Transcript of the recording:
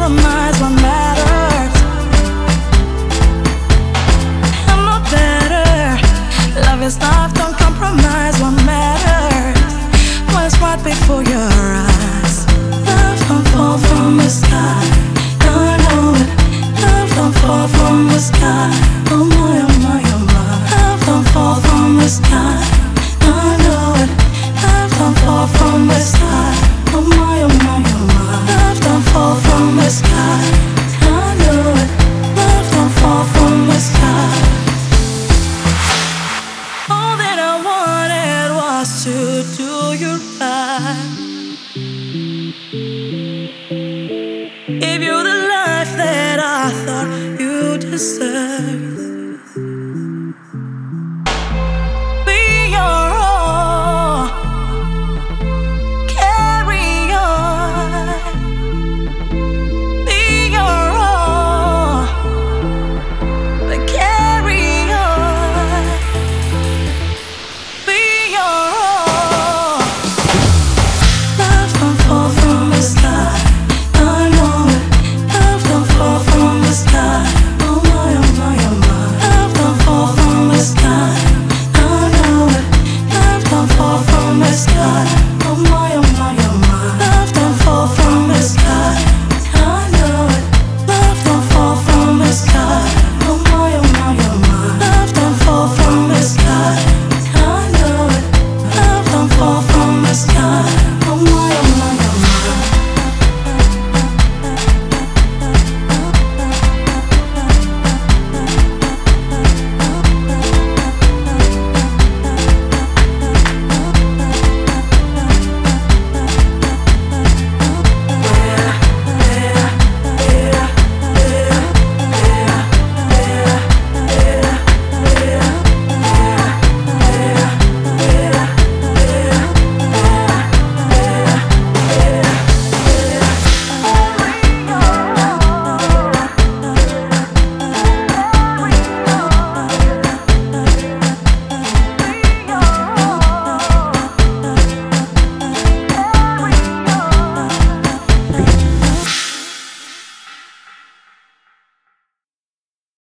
compromise what matters. I'm not better. Love is life, don't compromise what matters. What's right before your eyes? Love don't fall from the sky. No, I know it. Love don't fall from the sky. Oh my, oh my, oh my. Love don't fall from the sky. No, I know it. Love don't fall from the sky. Oh my, oh my, oh my. Love don't fall from the sky. I know it. Love don't fall from the sky. All that I wanted was to do you right. Give you the life that I thought you deserved.